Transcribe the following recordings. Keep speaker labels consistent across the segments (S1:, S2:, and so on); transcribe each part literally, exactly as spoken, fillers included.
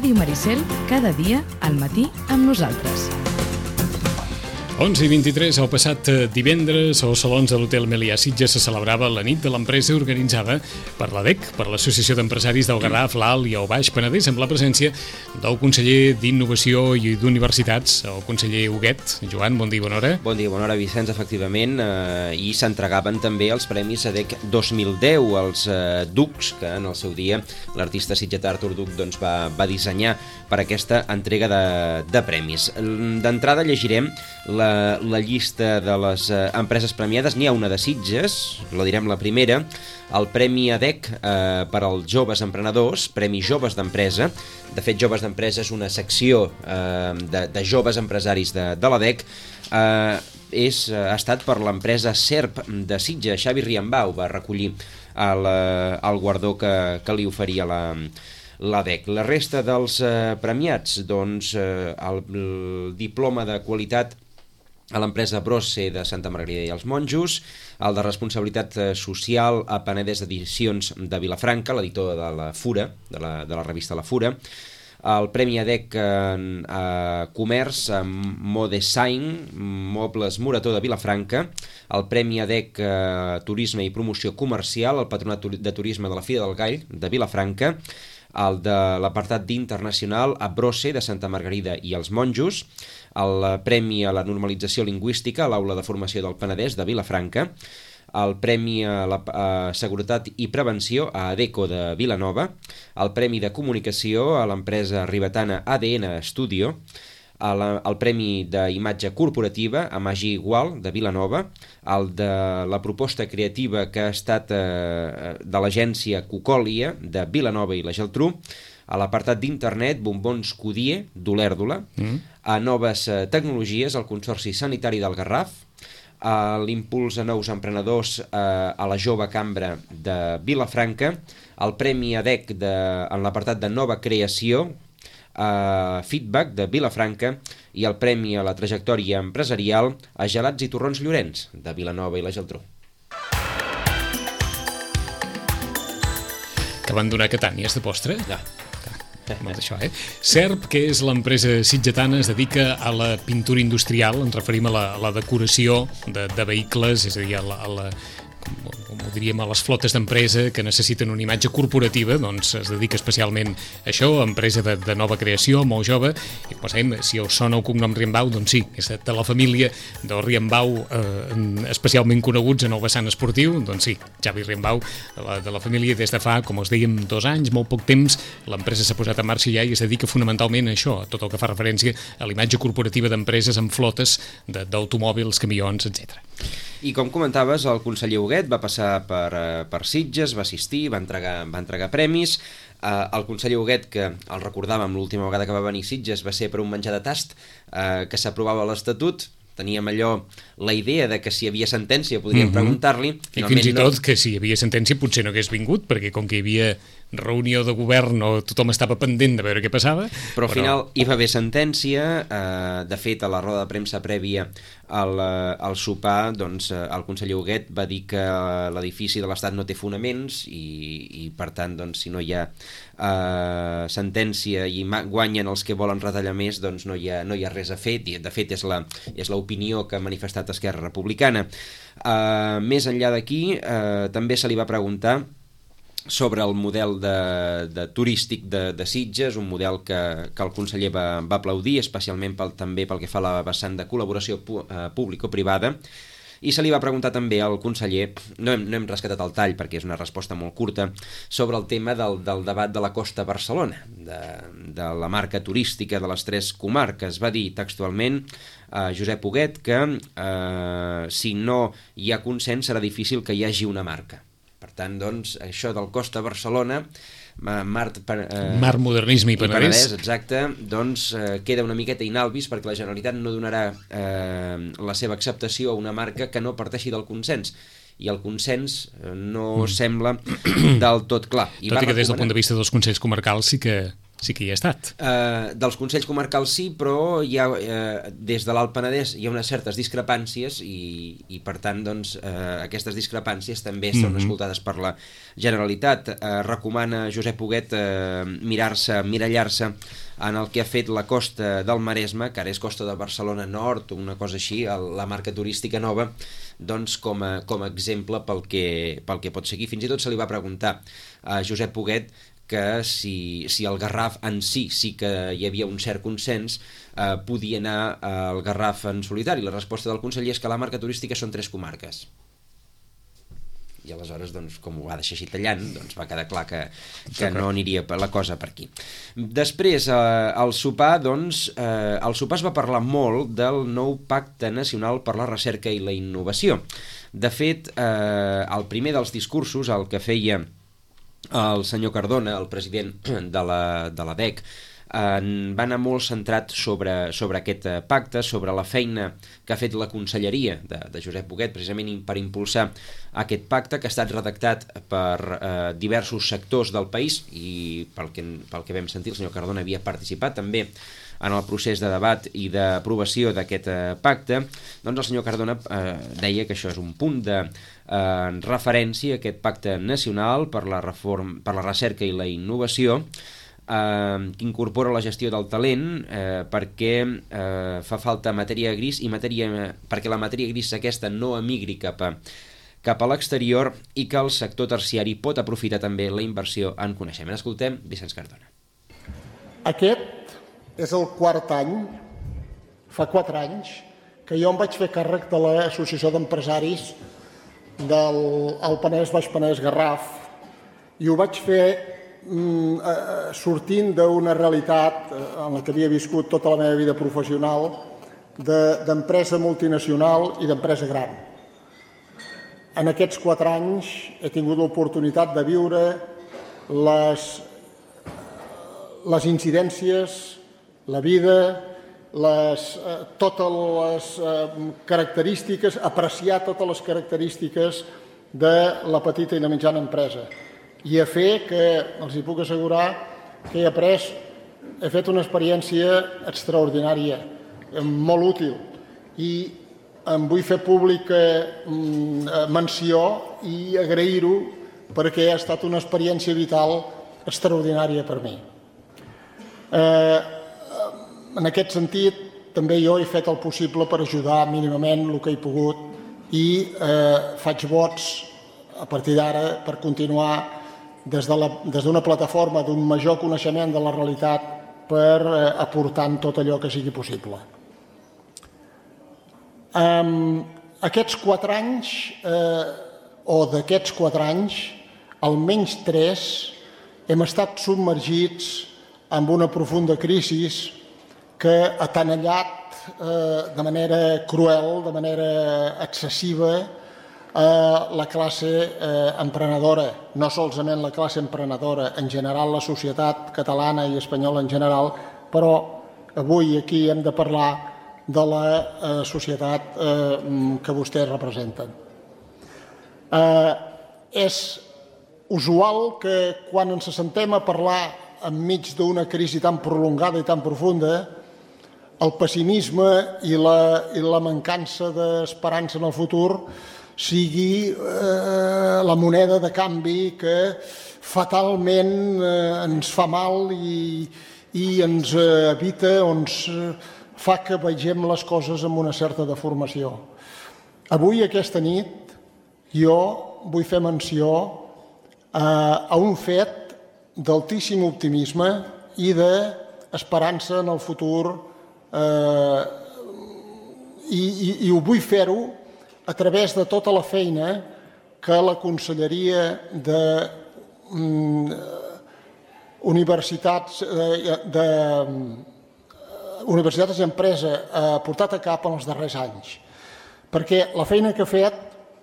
S1: Ràdio Maricel, cada dia al matí amb nosaltres.
S2: onze i vint-i-tres, el passat divendres, als salons de l'Hotel Melià Sitges se celebrava la nit de l'empresa organitzada per l'A D E C, per l'Associació d'Empresaris del Garraf, l'Alt i el Baix Penedès, amb la presència del conseller d'Innovació i d'Universitats, el conseller Huguet. Joan, bon dia i bona hora.
S3: Bon dia i bona hora, Vicenç, efectivament, eh, i s'entregaven també els premis A D E C dos mil deu, els eh, Ducs, que en el seu dia l'artista sitgetà Artur Duc doncs, va, va dissenyar per aquesta entrega de, de premis. D'entrada llegirem la la llista de les eh, empreses premiades. N'hi ha una de Sitges, la direm la primera, el Premi A D E C eh, per als joves emprenedors, Premi Joves d'Empresa. De fet, Joves d'Empresa és una secció eh, de, de joves empresaris de, de l'A D E C. Eh, és, ha estat per l'empresa Serp de Sitges. Xavi Riambau va recollir el, el guardó que, que li oferia la l'A D E C. La resta dels eh, premiats, doncs, eh, el, el diploma de qualitat a l'empresa Brosse de Santa Margarida i els Monjos, el de responsabilitat social a Penedès Edicions de Vilafranca, l'editor de la Fura, de la, de la revista La Fura, el Premi A D E C en eh, Comerç amb Modesign, Mobles Morató de Vilafranca, el Premi A D E C eh, Turisme i Promoció Comercial, el Patronat de Turisme de la Fira del Gall de Vilafranca, el de l'apartat d'internacional a Brosse de Santa Margarida i els Monjos, el Premi a la Normalització Lingüística a l'Aula de Formació del Penedès de Vilafranca, el Premi a la a Seguretat i Prevenció a ADECO de Vilanova, el Premi de Comunicació a l'empresa ribetana A D N Studio, el, el Premi d'Imatge Corporativa a Magí Igual de Vilanova, el de la proposta creativa que ha estat eh, de l'agència Cucòlia de Vilanova i la Geltrú, a l'apartat d'internet Bombons Codier d'Olèrdola, mm. a Noves Tecnologies, al Consorci Sanitari del Garraf, a l'Impuls a Nous Emprenedors eh, a la Jove Cambra de Vilafranca, el Premi A D E C de, en l'apartat de Nova Creació, a Feedback de Vilafranca, i el Premi a la Trajectòria Empresarial a Gelats i Torrons Llorenç de Vilanova i la Geltrú.
S2: Que van donar Catànies de postre?
S3: Ja.
S2: Molt d'això, eh? Serp, que és l'empresa sitgetana, es dedica a la pintura industrial, ens referim a la, a la decoració de, de vehicles, és a dir, a la, a la com, com ho diríem, a les flotes d'empresa que necessiten una imatge corporativa, doncs es dedica especialment a això, empresa de, de nova creació, molt jove, i com sabem, si us sona el cognom Riambau, doncs sí, és de la família del Riambau, eh, especialment coneguts en el vessant esportiu, doncs sí, Xavi Riambau, de la, de la família, des de fa, com us dèiem, dos anys, molt poc temps, l'empresa s'ha posat en marxa ja i es dedica fonamentalment a això, a tot el que fa referència a la imatge corporativa d'empreses amb flotes d'automòbils, camions, etcètera.
S3: I com comentaves, el conseller Huguet va passar per, per Sitges, va assistir, va entregar, va entregar premis. Uh, el conseller Huguet, que el recordàvem l'última vegada que va venir a Sitges, va ser per un menjar de tast uh, que s'aprovava a l'Estatut. Teníem allò, la idea de que si hi havia sentència podríem mm-hmm. preguntar-li.
S2: I fins i tot no... que si hi havia sentència potser no hagués vingut, perquè com que hi havia reunió de govern o tothom estava pendent de veure què passava.
S3: Però al però... final hi va haver sentència, eh, de fet a la roda de premsa prèvia al, al sopar, doncs el conseller Huguet va dir que l'edifici de l'Estat no té fonaments i, i per tant doncs si no hi ha eh, sentència i guanyen els que volen retallar més, doncs no hi ha, no hi ha res a fer. De fet és la, és l'opinió que ha manifestat Esquerra Republicana. Eh, més enllà d'aquí, eh, també se li va preguntar sobre el model de, de turístic de, de Sitges, un model que, que el conseller va, va aplaudir, especialment pel, també pel que fa a la vessant de col·laboració pu, eh, público-privada, i se li va preguntar també al conseller, no hem, no hem rescatat el tall perquè és una resposta molt curta, sobre el tema del, del debat de la Costa Barcelona, de, de la marca turística de les tres comarques. Va dir textualment a Josep Huguet que eh, si no hi ha consens serà difícil que hi hagi una marca. Per tant, doncs, això del Costa Barcelona, Mar, eh,
S2: Mar Modernisme i Penedès,
S3: i Penedès exacte, doncs eh, queda una miqueta inalvis perquè la Generalitat no donarà eh, la seva acceptació a una marca que no parteixi del consens. I el consens eh, no mm. sembla del tot clar. I
S2: tot i que des del punt de vista dels consells comarcals sí que sí que hi ha estat.
S3: Uh, dels Consells Comarcals sí, però hi ha, uh, des de l'Alt Penedès hi ha unes certes discrepàncies i, i per tant, doncs, uh, aquestes discrepàncies també són mm-hmm. escoltades per la Generalitat. Uh, recomana Josep Huguet uh, mirar-se, mirallar-se en el que ha fet la costa del Maresme, que ara és Costa de Barcelona Nord, una cosa així, el, la marca turística nova, doncs com a, com a exemple pel que, pel que pot seguir. Fins i tot se li va preguntar a Josep Huguet que si, si el Garraf en si sí que hi havia un cert consens, eh, podia anar al Garraf en solitari. La resposta del conseller és que la marca turística són tres comarques. I aleshores, doncs, com ho va deixar així tallant, doncs va quedar clar que, que no aniria la cosa per aquí. Després, eh, al sopar, doncs, eh, al sopar es va parlar molt del nou Pacte Nacional per la Recerca i la Innovació. De fet, eh, el primer dels discursos, el que feia el senyor Cardona, el president de la, de la D E C, en va anar molt centrat sobre, sobre aquest pacte, sobre la feina que ha fet la conselleria de, de Josep Huguet, precisament per impulsar aquest pacte, que ha estat redactat per eh, diversos sectors del país, i pel que, pel que vam sentir, el senyor Cardona havia participat també en el procés de debat i d'aprovació d'aquest eh, pacte. Doncs el senyor Cardona eh, deia que això és un punt de eh, referència, aquest pacte nacional per la, reform, per la recerca i la innovació, eh, que incorpora la gestió del talent, eh, perquè eh, fa falta matèria gris i matèria, perquè la matèria gris aquesta no emigri cap a, cap a l'exterior, i que el sector terciari pot aprofitar també la inversió en coneixement. Escoltem Vicenç Cardona.
S4: Aquest és el quart any, fa quatre anys, que jo em vaig fer càrrec de l'Associació d'Empresaris del Alt Penedès, Baix Penedès, Garraf, i ho vaig fer mm, eh, sortint d'una realitat eh, en la que havia viscut tota la meva vida professional, d'empresa de, multinacional i d'empresa gran. En aquests quatre anys he tingut l'oportunitat de viure les, les incidències, la vida, les, eh, totes les eh, característiques, apreciar totes les característiques de la petita i la mitjana empresa. I a fer que, els hi puc assegurar, que he après, he fet una experiència extraordinària, molt útil, i em vull fer pública menció i agrair-ho perquè ha estat una experiència vital extraordinària per mi. Eh, En aquest sentit, també jo he fet el possible per ajudar mínimament el que he pogut i eh, faig vots a partir d'ara per continuar des d'una plataforma d'un major coneixement de la realitat per eh, aportar tot allò que sigui possible. Um, aquests quatre anys, eh, o d'aquests quatre anys, almenys tres, hem estat submergits en una profunda crisi que ha tenallat eh, de manera cruel, de manera excessiva, eh, la classe eh, emprenedora, no solament la classe emprenedora, en general la societat catalana i espanyola en general, però avui aquí hem de parlar de la eh, societat eh, que vostès representen. Eh, és usual que quan ens assentem a parlar enmig d'una crisi tan prolongada i tan profunda, el pessimisme i la, i la mancança d'esperança en el futur sigui eh, la moneda de canvi que fatalment eh, ens fa mal i, i ens evita o ens fa que vegem les coses amb una certa deformació. Avui, aquesta nit, jo vull fer menció eh, a un fet d'altíssim optimisme i d'esperança en el futur, eh, i, i, i ho vull fer-ho a través de tota la feina que la Conselleria de mm, Universitats de, de Universitats i Empresa ha portat a cap en els darrers anys. Perquè la feina que ha fet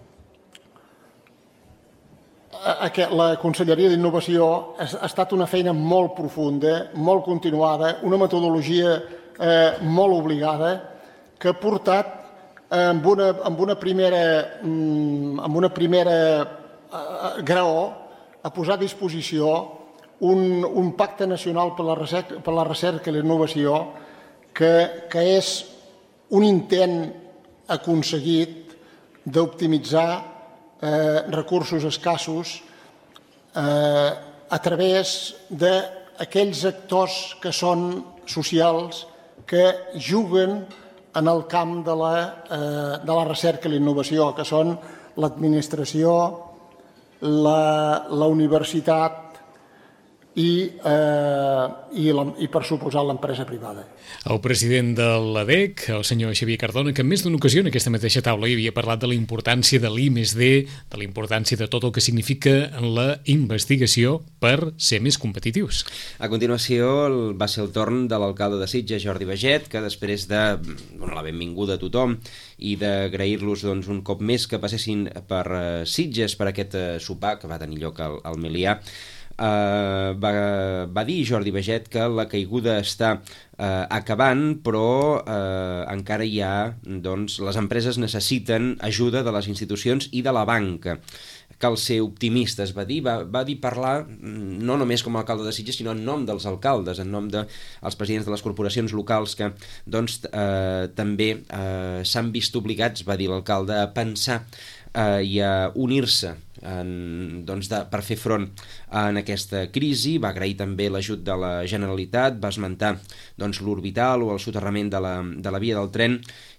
S4: la Conselleria d'Innovació ha estat una feina molt profunda, molt continuada, una metodologia eh, molt obligada, que ha portat amb una, amb una primera, amb una primera eh, graó a posar a disposició un, un pacte nacional per la recerca, per la recerca i la innovació que, que és un intent aconseguit d'optimitzar eh, recursos escassos eh, a través d'aquells actors que són socials que juguen en el camp de la, eh, de la recerca i la innovació, que són l'administració, la, la universitat i, eh, i, la, i per suposar l'empresa privada.
S2: El president de l'A D E C, el senyor Xavier Cardona, que en més d'una ocasió en aquesta mateixa taula hi havia parlat de la importància de l'I més D, de la importància de tot el que significa en la investigació per ser més competitius.
S3: A continuació va ser el torn de l'alcalde de Sitges, Jordi Baget, que després de donar la benvinguda a tothom i d'agrair-los doncs, un cop més que passessin per Sitges per aquest sopar que va tenir lloc al, al Melià, Uh, va, va dir Jordi Baget que la caiguda està uh, acabant, però uh, encara hi ha, doncs, les empreses necessiten ajuda de les institucions i de la banca. Cal ser optimistes, va dir, va, va dir parlar no només com a alcalde de Sitges, sinó en nom dels alcaldes, en nom dels presidents de les corporacions locals que doncs, eh, també eh, s'han vist obligats, va dir l'alcalde, a pensar eh, i a unir-se En, doncs de, per fer front en aquesta crisi. Va agrair també l'ajut de la Generalitat, va esmentar doncs, l'orbital o el soterrament de la, de la via del tren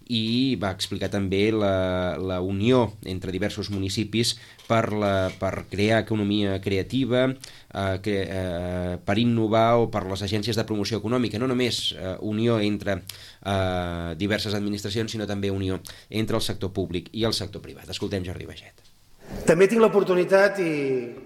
S3: i va explicar també la, la unió entre diversos municipis per, la, per crear economia creativa, eh, que, eh, per innovar o per les agències de promoció econòmica, no només eh, unió entre eh, diverses administracions, sinó també unió entre el sector públic i el sector privat. Escoltem Jordi Baget.
S5: També tinc l'oportunitat, i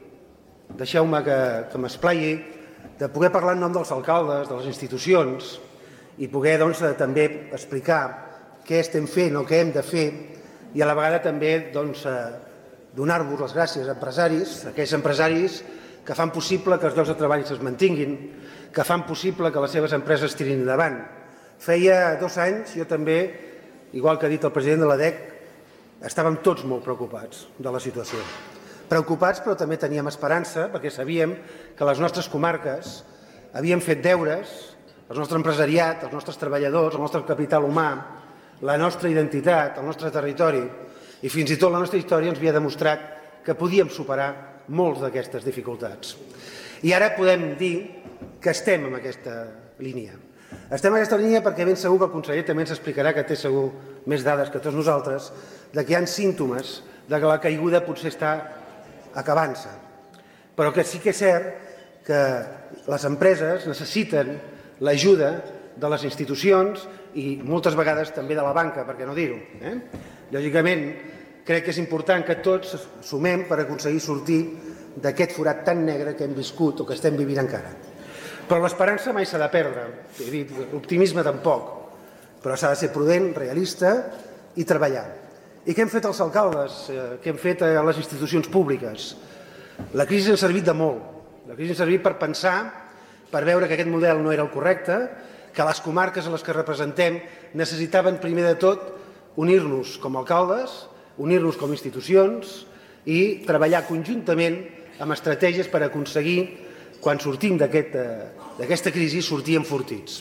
S5: deixeu-me que, que m'esplaiï, de poder parlar en nom dels alcaldes, de les institucions, i poder doncs, també explicar què estem fent o què hem de fer, i a la vegada també doncs, donar-vos les gràcies a empresaris, a aquells empresaris que fan possible que els llocs de treball es mantinguin, que fan possible que les seves empreses tirin endavant. Feia dos anys, jo també, igual que ha dit el president de l'A D E C, estàvem tots molt preocupats de la situació. Preocupats, però també teníem esperança, perquè sabíem que les nostres comarques havien fet deures, el nostre empresariat, els nostres treballadors, el nostre capital humà, la nostra identitat, el nostre territori, i fins i tot la nostra història ens havia demostrat que podíem superar molts d'aquestes dificultats. I ara podem dir que estem en aquesta línia. Estem en aquesta línia perquè ben segur que el conseller també ens explicarà, que té segur més dades que tots nosaltres, de que hi ha símptomes de que la caiguda potser està acabant-se. Però que sí que és cert que les empreses necessiten l'ajuda de les institucions i moltes vegades també de la banca, per què no dir-ho. Eh? Lògicament, crec que és important que tots sumem per aconseguir sortir d'aquest forat tan negre que hem viscut o que estem vivint encara. Però l'esperança mai s'ha de perdre, he dit, l'optimisme tampoc, però s'ha de ser prudent, realista i treballar. I què hem fet els alcaldes? Què hem fet a les institucions públiques? La crisi ens ha servit de molt. La crisi ens ha servit per pensar, per veure que aquest model no era el correcte, que les comarques a les que representem necessitaven primer de tot unir-nos com a alcaldes, unir-nos com a institucions i treballar conjuntament amb estratègies per aconseguir, quan sortim d'aquesta crisi, sortir enfortits.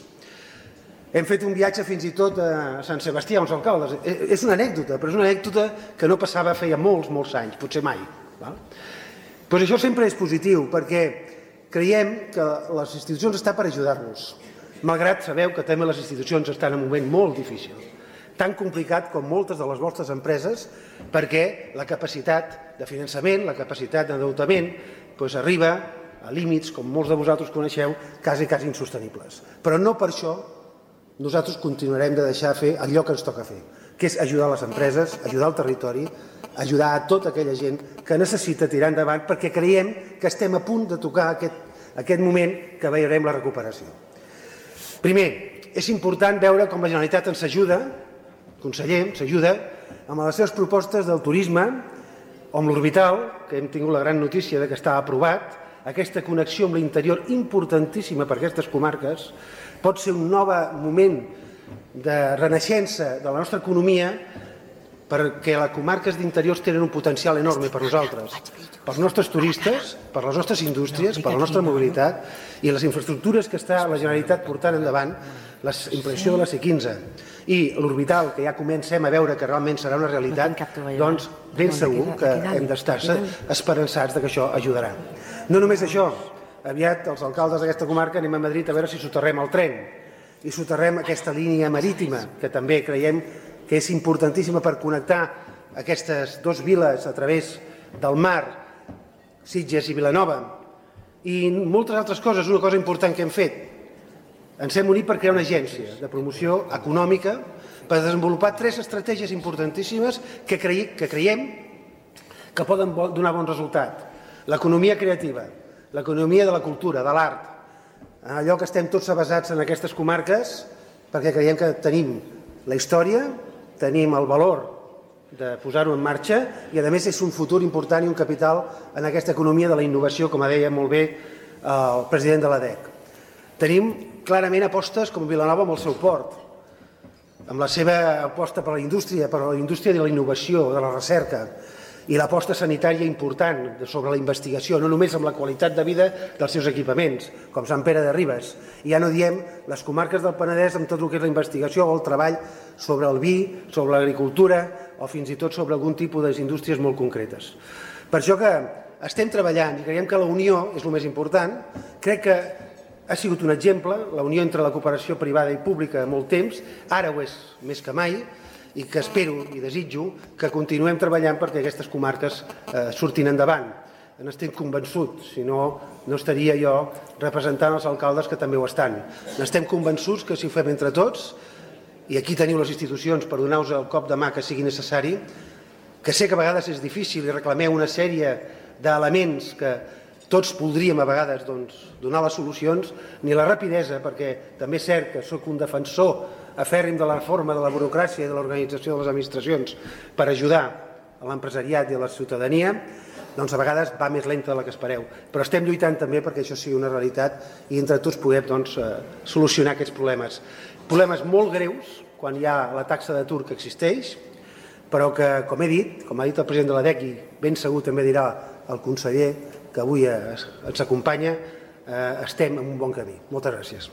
S5: Hem fet un viatge fins i tot a Sant Sebastià, uns alcaldes. És una anècdota, però és una anècdota que no passava feia molts, molts anys, potser mai. Doncs això sempre és positiu, perquè creiem que les institucions estan per ajudar-nos, malgrat sabeu que també les institucions estan en un moment molt difícil, tan complicat com moltes de les vostres empreses, perquè la capacitat de finançament, la capacitat d'endeutament, doncs arriba a límits, com molts de vosaltres coneixeu, quasi, quasi insostenibles. Però no per això nosaltres continuarem de deixar fer allò que ens toca fer, que és ajudar les empreses, ajudar el territori, ajudar a tota aquella gent que necessita tirar endavant, perquè creiem que estem a punt de tocar aquest, aquest moment que veurem la recuperació. Primer, és important veure com la Generalitat ens ajuda, conseller, ens ajuda amb les seves propostes del turisme, o amb l'orbital, que hem tingut la gran notícia que està aprovat. Aquesta connexió amb l'interior importantíssima per aquestes comarques pot ser un nou moment de renaixença de la nostra economia, perquè les comarques d'interiors tenen un potencial enorme per nosaltres, pels nostres turistes, per les nostres indústries, per la nostra mobilitat i les infraestructures que està la Generalitat portant endavant, la implantació de la C quinze i l'orbital, que ja comencem a veure que realment serà una realitat, doncs ben segur que hem d'estar-se esperançats que això ajudarà. No només això, aviat els alcaldes d'aquesta comarca anem a Madrid a veure si soterrem el tren i soterrem aquesta línia marítima, que també creiem que és importantíssima per connectar aquestes dues viles a través del mar, Sitges i Vilanova, i moltes altres coses. Una cosa important que hem fet, ens hem unit per crear una agència de promoció econòmica per desenvolupar tres estratègies importantíssimes que, creiem, que creiem que poden donar bon resultat. L'economia creativa, l'economia de la cultura, de l'art, allò que estem tots basats en aquestes comarques, perquè creiem que tenim la història, tenim el valor de posar-ho en marxa i, a més, és un futur important i un capital en aquesta economia de la innovació, com deia molt bé el president de l'A D E C. Tenim clarament apostes com Vilanova amb el seu port, amb la seva aposta per la indústria, per la indústria de la innovació, de la recerca, i l'aposta sanitària important sobre la investigació, no només amb la qualitat de vida dels seus equipaments, com Sant Pere de Ribes. I ja no diem les comarques del Penedès amb tot el que és la investigació o el treball sobre el vi, sobre l'agricultura o fins i tot sobre algun tipus d'indústries molt concretes. Per això que estem treballant i creiem que la unió és el més important. Crec que ha sigut un exemple, la unió entre la cooperació privada i pública molt temps, ara ho és més que mai, i que espero i desitjo que continuem treballant perquè aquestes comarques eh, surtin endavant. N'estic convençut, si no, no estaria jo representant els alcaldes que també ho estan. N'estem convençuts que si ho fem entre tots, i aquí teniu les institucions per donar-vos el cop de mà que sigui necessari, que sé que a vegades és difícil i reclameu una sèrie d'elements que tots voldríem a vegades doncs, donar les solucions, ni la rapidesa, perquè també és cert que sóc un defensor afèrrim de la reforma de la burocràcia i de l'organització de les administracions per ajudar a l'empresariat i a la ciutadania, doncs a vegades va més lenta del que espereu. Però estem lluitant també perquè això sigui una realitat i entre tots podem doncs, solucionar aquests problemes. Problemes molt greus quan hi ha la taxa d'atur que existeix, però que, com he dit, com ha dit el president de l'A D E C i ben segur també dirà el conseller que avui ens acompanya, estem en un bon camí. Moltes gràcies.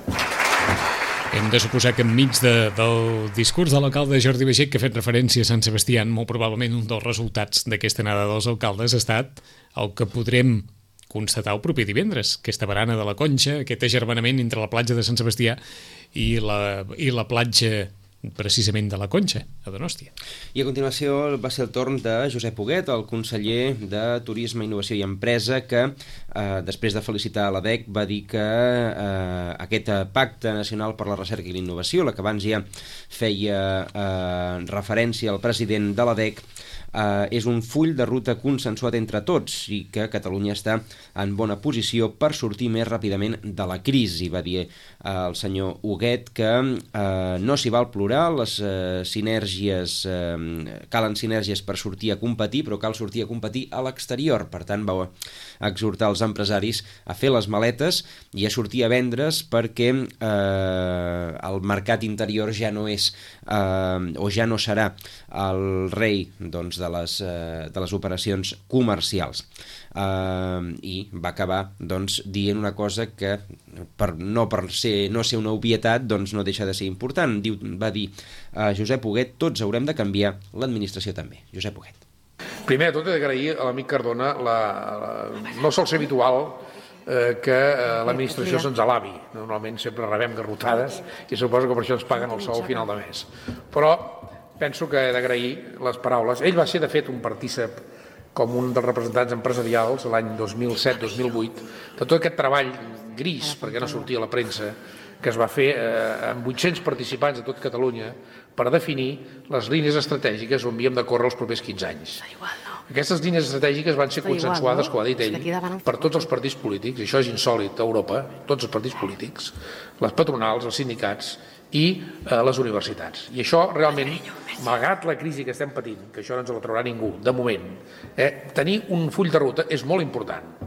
S2: Hem de suposar que enmig de, del discurs de l'alcalde Jordi Baixet, que ha fet referència a Sant Sebastià, molt probablement un dels resultats d'aquesta anada dels alcaldes ha estat el que podrem constatar el proper divendres, aquesta barana de la Conxa, aquest agermanament entre la platja de Sant Sebastià i la, i la platja precisament de la Conxa, a Donòstia.
S3: I a continuació va ser el torn de Josep Huguet, el conseller de Turisme, Innovació i Empresa, que eh, després de felicitar l'A D E C va dir que eh, aquest Pacte Nacional per la Recerca i l'Innovació, la que abans ja feia eh, referència al president de l'A D E C, Uh, és un full de ruta consensuat entre tots i que Catalunya està en bona posició per sortir més ràpidament de la crisi. Va dir uh, el senyor Huguet que uh, no s'hi val plorar, les uh, sinergies, uh, calen sinergies per sortir a competir, però cal sortir a competir a l'exterior. Per tant, va exhortar els empresaris a fer les maletes i a sortir a vendre's perquè uh, el mercat interior ja no és uh, o ja no serà el rei, doncs, de les, eh, de les operacions comercials. Eh, i va acabar doncs, dient una cosa que per, no per ser, no ser una obvietat doncs no deixa de ser important. Diu, va dir a Josep Huguet, tots haurem de canviar, l'administració també. Josep Huguet.
S6: Primer de tot he d'agrair a l'amic Cardona la, la, no sol ser habitual eh, que eh, l'administració se'ns alabi. Normalment sempre rebem garrotades i suposo que per això ens paguen el sou al final de mes. Però penso que he d'agrair les paraules. Ell va ser, de fet, un partícip com un dels representants empresarials l'any dos mil set dos mil vuit de tot aquest treball gris, perquè no sortia a la premsa, que es va fer eh, amb vuit-cents participants de tot Catalunya per definir les línies estratègiques on havíem de córrer els propers quinze anys. Aquestes línies estratègiques van ser consensuades, com ha dit ell, per tots els partits polítics, i això és insòlit a Europa, tots els partits polítics, les patronals, els sindicats i eh, les universitats. I això realment, malgrat la crisi que estem patint, que això no ens la traurà ningú, de moment, eh, tenir un full de ruta és molt important.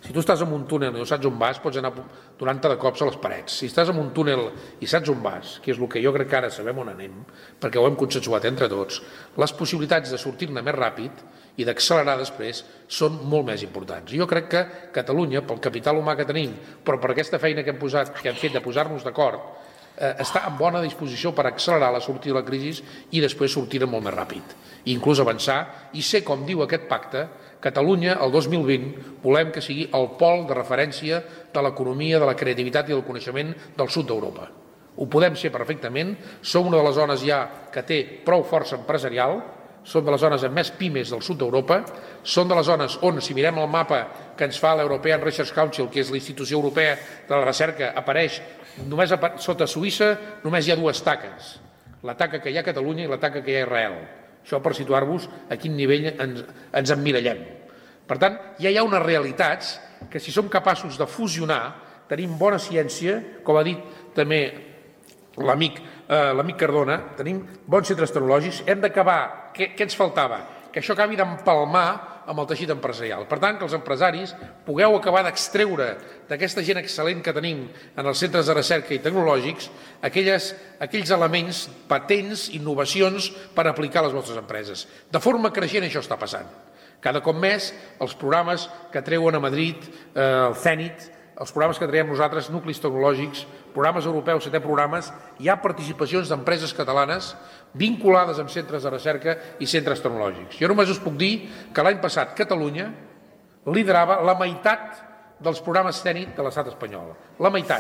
S6: Si tu estàs en un túnel i no saps on vas, pots anar donant-te de cops a les parets. Si estàs en un túnel i saps on vas, que és el que jo crec que ara sabem on anem, perquè ho hem consensuat entre tots, les possibilitats de sortir-ne més ràpid i d'accelerar després són molt més importants. Jo crec que Catalunya, pel capital humà que tenim, però per aquesta feina que hem, posat, que hem fet de posar-nos d'acord, eh, està en bona disposició per accelerar la sortida de la crisi i després sortir-ne molt més ràpid. I inclús avançar i ser, com diu aquest pacte, Catalunya, el dos mil vint, volem que sigui el pol de referència de l'economia, de la creativitat i del coneixement del sud d'Europa. Ho podem ser perfectament, som una de les zones ja que té prou força empresarial, som de les zones amb més pimes del sud d'Europa, som de les zones on, si mirem el mapa que ens fa l'European Research Council, que és la institució europea de la recerca, apareix només sota Suïssa, només hi ha dues taques, la taca que hi ha a Catalunya i la taca que hi ha a Israel. Això per situar-vos a quin nivell ens, ens emmirallem. Per tant, ja hi ha unes realitats que si som capaços de fusionar, tenim bona ciència, com ha dit també l'amic eh, l'amic Cardona, tenim bons centres tecnològics, hem d'acabar, què, què ens faltava? Que això acabi d'empalmar amb el teixit empresarial. Per tant, que els empresaris pugueu acabar d'extreure d'aquesta gent excel·lent que tenim en els centres de recerca i tecnològics aquelles, aquells elements, patents, innovacions per aplicar a les vostres empreses. De forma creixent això està passant. Cada cop més els programes que treuen a Madrid, eh, el CENIT, els programes que traiem nosaltres, nuclis tecnològics, programes europeus, setè programes, hi ha participacions d'empreses catalanes vinculades amb centres de recerca i centres tecnològics. Jo només us puc dir que l'any passat Catalunya liderava la meitat dels programes CENIT de l'estat espanyol. La meitat.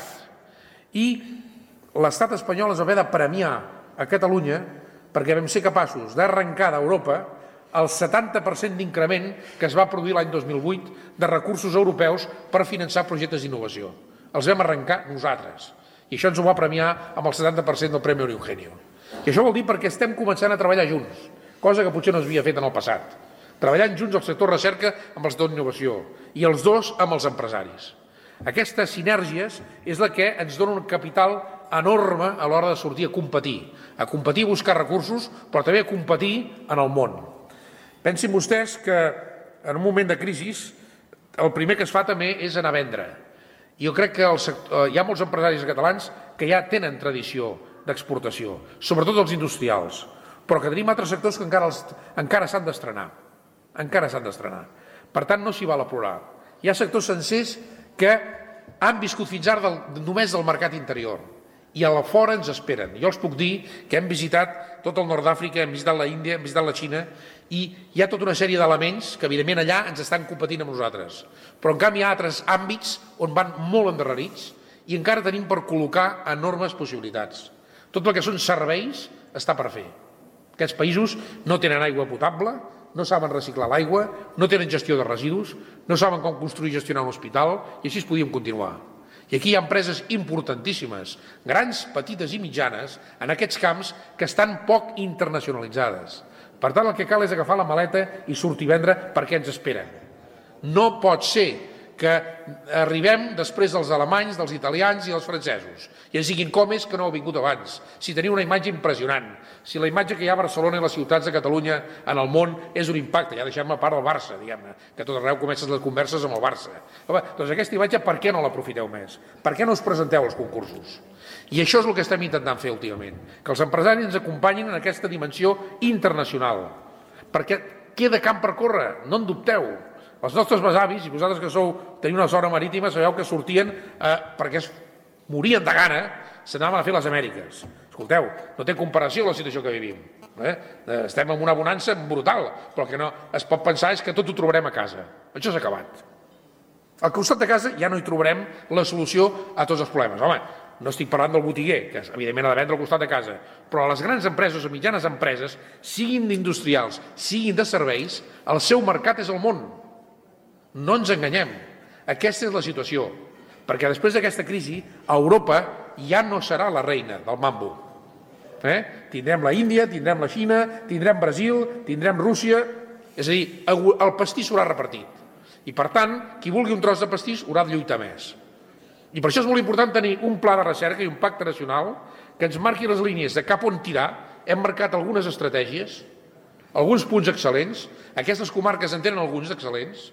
S6: I l'estat espanyol es va haver de premiar a Catalunya perquè vam ser capaços d'arrencar d'Europa el setanta per cent d'increment que es va produir l'any dos mil vuit de recursos europeus per finançar projectes d'innovació. Els vam arrencar nosaltres. I això ens ho va premiar amb el setanta per cent del Premi Eugenio. I això vol dir perquè estem començant a treballar junts, cosa que potser no s'havia fet en el passat. Treballant junts el sector recerca amb el sector d'innovació i els dos amb els empresaris. Aquestes sinergies és la que ens dona un capital enorme a l'hora de sortir a competir. A competir i buscar recursos, però també a competir en el món. Pensin vostès que en un moment de crisi el primer que es fa també és anar a vendre. Jo crec que el sector, hi ha molts empresaris catalans que ja tenen tradició d'exportació, sobretot els industrials, però que tenim altres sectors que encara, els, encara s'han d'estrenar. Encara s'han d'estrenar. Per tant, no s'hi val a plorar. Hi ha sectors sencers que han viscut fins ara del, només del mercat interior i a la fora ens esperen. Jo els puc dir que hem visitat tot el nord d'Àfrica, hem visitat la Índia, hem visitat la Xina i hi ha tota una sèrie d'elements que evidentment allà ens estan competint amb nosaltres. Però en canvi hi ha altres àmbits on van molt endarrerits i encara tenim per col·locar enormes possibilitats. Tot el que són serveis està per fer. Aquests països no tenen aigua potable, no saben reciclar l'aigua, no tenen gestió de residus, no saben com construir i gestionar un hospital i així es podíem continuar. I aquí hi ha empreses importantíssimes, grans, petites i mitjanes, en aquests camps que estan poc internacionalitzades. Per tant, el que cal és agafar la maleta i sortir a vendre perquè ens esperen. No pot ser que arribem després dels alemanys, dels italians i dels francesos i ens diguin com és que no heu vingut abans, si teniu una imatge impressionant, si la imatge que hi ha a Barcelona i les ciutats de Catalunya en el món és un impacte, ja deixem a part del Barça, diguem-ne, que tot arreu comences les converses amb el Barça. Home, doncs aquesta imatge per què no l'aprofiteu més? Per què no us presenteu als concursos? I això és el que estem intentant fer últimament, que els empresaris ens acompanyin en aquesta dimensió internacional, perquè queda camp per córrer, no en dubteu. Els nostres besavis, i vosaltres que sou, teniu una zona marítima, sabeu que sortien eh, perquè es morien de gana, s'anaven a fer les Amèriques. Escolteu, no té comparació la situació que vivim. Eh? Estem en una bonança brutal, però el que no es pot pensar és que tot ho trobarem a casa. Això s'ha acabat. Al costat de casa ja no hi trobarem la solució a tots els problemes. Home, no estic parlant del botiguer, que evidentment ha de vendre al costat de casa, però les grans empreses o mitjanes empreses, siguin d'industrials, siguin de serveis, el seu mercat és el món. No ens enganyem. Aquesta és la situació. Perquè després d'aquesta crisi, Europa ja no serà la reina del mambo. Eh? Tindrem la Índia, tindrem la Xina, tindrem Brasil, tindrem Rússia... És a dir, el pastís s'haurà repartit. I per tant, qui vulgui un tros de pastís haurà de lluitar més. I per això és molt important tenir un pla de recerca i un pacte nacional que ens marqui les línies de cap on tirar. Hem marcat algunes estratègies, alguns punts excel·lents. Aquestes comarques en tenen alguns excel·lents.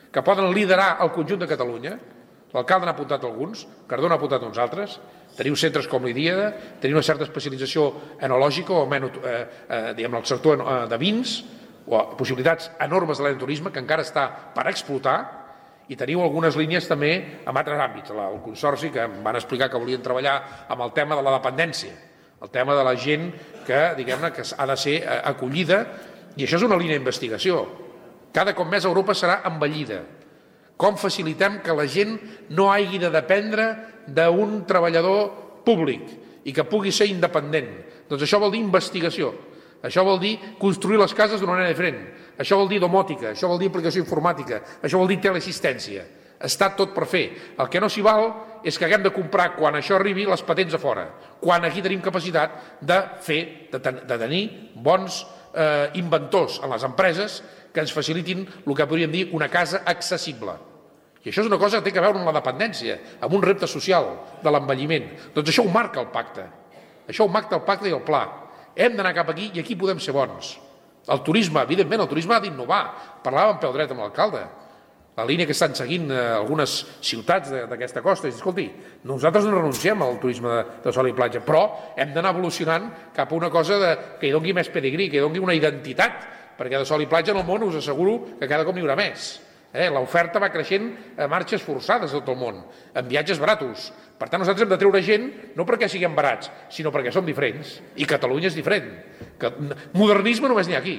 S6: que poden liderar el conjunt de Catalunya. L'alcalde n'ha apuntat alguns, Cardona n'ha apuntat uns altres, teniu centres com l'Idiada, teniu una certa especialització enològica o menys, eh, eh, diguem, el sector de vins, o possibilitats enormes de l'enoturisme que encara està per explotar, i teniu algunes línies també en altres àmbits. El Consorci, que em van explicar que volien treballar amb el tema de la dependència, el tema de la gent que, diguem-ne, que ha de ser acollida, i això és una línia d'investigació. Cada cop més Europa serà envellida. Com facilitem que la gent no hagi de dependre d'un treballador públic i que pugui ser independent? Doncs això vol dir investigació. Això vol dir construir les cases d'una manera diferent. Això vol dir domòtica, això vol dir aplicació informàtica, això vol dir teleassistència. Està tot per fer. El que no s'hi val és que haguem de comprar, quan això arribi, les patents a fora, quan aquí tenim capacitat de fer, de, ten de tenir bons eh, inventors en les empreses que ens facilitin el que podríem dir una casa accessible. I això és una cosa que té a veure amb la dependència, amb un repte social de l'envelliment. Doncs això ho marca el pacte. Això ho marca el pacte i el pla. Hem d'anar cap aquí i aquí podem ser bons. El turisme, evidentment, el turisme ha d'innovar. Parlàvem pel dret amb l'alcalde. La línia que estan seguint eh, algunes ciutats d'aquesta costa. És, escolti, nosaltres no renunciem al turisme de, de sol i platja, però hem d'anar evolucionant cap a una cosa de, que hi doni més pedigrí, que hi doni una identitat, perquè de sol i platja en el món us asseguro que cada cop n'hi haurà més. Eh, l'oferta va creixent a marxes forçades a tot el món, en viatges baratos. Per tant, nosaltres hem de treure gent no perquè siguem barats, sinó perquè som diferents, i Catalunya és diferent. Que modernisme només n'hi ha aquí.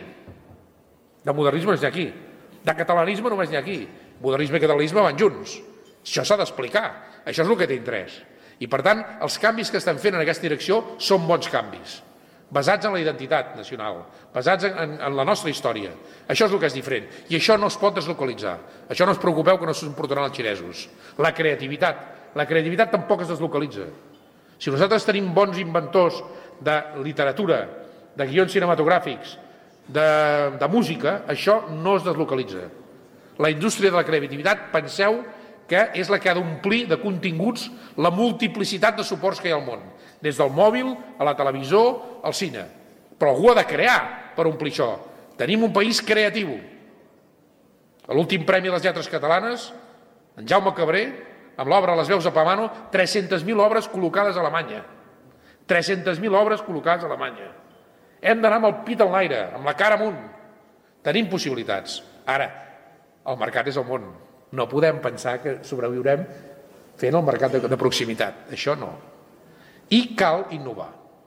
S6: De modernisme només n'hi ha aquí. De catalanisme només n'hi ha aquí. Modernisme i catalanisme van junts. Això s'ha d'explicar. Això és el que té interès. I per tant, els canvis que estan fent en aquesta direcció són bons canvis, basats en la identitat nacional, basats en, en la nostra història. Això és el que és diferent. I això no es pot deslocalitzar. Això no us preocupeu que no s'ho emportaran els xinesos. La creativitat. La creativitat tampoc es deslocalitza. Si nosaltres tenim bons inventors de literatura, de guions cinematogràfics, de, de música, això no es deslocalitza. La indústria de la creativitat, penseu que és la que ha d'omplir de continguts la multiplicitat de suports que hi ha al món, des del mòbil a la televisor al cine. Però algú ha de crear per omplir això. Tenim un país creatiu. A l'últim Premi de les Lletres Catalanes, en Jaume Cabré, amb l'obra Les veus de Pamano, tres-centes mil obres col·locades a Alemanya. tres-centes mil obres col·locades a Alemanya. Hem d'anar amb el pit en l'aire, amb la cara amunt. Tenim possibilitats. Ara, el mercat és el món. No podem pensar que sobreviurem fent el mercat de, de proximitat. Això no. I cal innovar.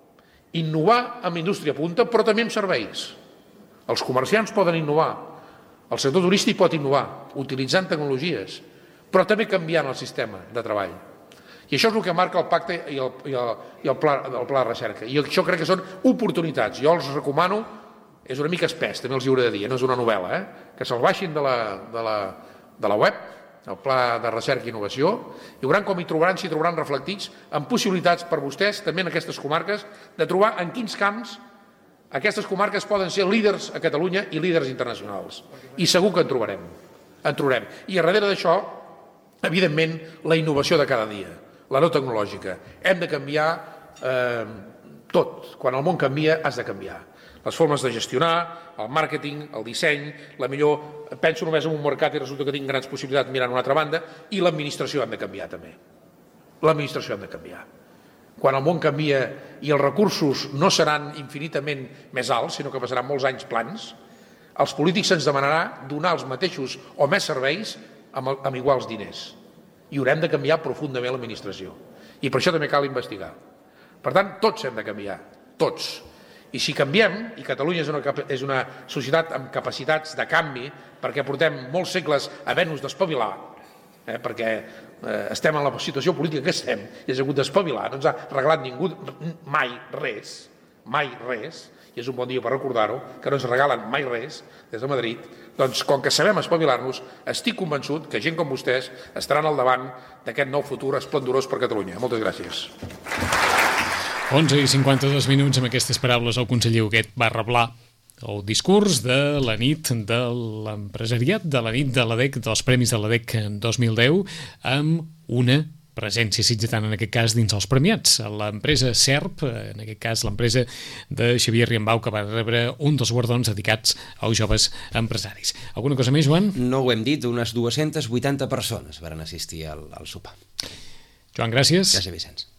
S6: Innovar amb indústria punta, però també amb serveis. Els comerciants poden innovar. El sector turístic pot innovar, utilitzant tecnologies, però també canviant el sistema de treball. I això és el que marca el pacte i el, i el, i el, pla, el pla de recerca. I això crec que són oportunitats. Jo els recomano, és una mica espès, també els hi hauré de dir, no és una novel·la, eh? Que se'l baixin de la, de, la, de la web, el Pla de Recerca i Innovació, i veuran com hi trobaran, s'hi trobaran reflectits en possibilitats per vostès, també en aquestes comarques, de trobar en quins camps aquestes comarques poden ser líders a Catalunya i líders internacionals. I segur que en trobarem. En trobarem. I a darrere d'això, evidentment, la innovació de cada dia, la no tecnològica. Hem de canviar eh, tot. Quan el món canvia, has de canviar. Les formes de gestionar, el màrqueting, el disseny, la millor... Penso només en un mercat i resulta que tinc grans possibilitats mirant a una altra banda, i l'administració hem de canviar també. L'administració hem de canviar. Quan el món canvia i els recursos no seran infinitament més alts, sinó que passaran molts anys plans, els polítics se'ns demanarà donar els mateixos o més serveis amb, amb iguals diners. I haurem de canviar profundament l'administració. I per això també cal investigar. Per tant, tots hem de canviar. Tots. I si canviem, i Catalunya és una, és una societat amb capacitats de canvi, perquè portem molts segles havent-nos d'espavilar, eh, perquè eh, estem en la situació política que estem, i és hagut d'espavilar, no ens ha regalat ningú mai res, mai res, i és un bon dia per recordar-ho, que no ens regalen mai res des de Madrid, doncs com que sabem espavilar-nos, estic convençut que gent com vostès estaran al davant d'aquest nou futur esplendorós per Catalunya. Moltes gràcies.
S2: onze i cinquanta-dos minuts. Amb aquestes paraules el conseller Huguet va reblar el discurs de la nit de l'empresariat, de la nit de l'A D E C, dels Premis de l'A D E C dos mil deu, amb una presència sitgetana, en aquest cas, dins els premiats. L'empresa SERP, en aquest cas l'empresa de Xavier Riambau, que va rebre un dels guardons dedicats als joves empresaris. Alguna cosa més, Joan?
S3: No ho hem dit, unes dues-centes vuitanta persones van assistir al, al sopar.
S2: Joan, gràcies.
S3: Gràcies, Vicenç.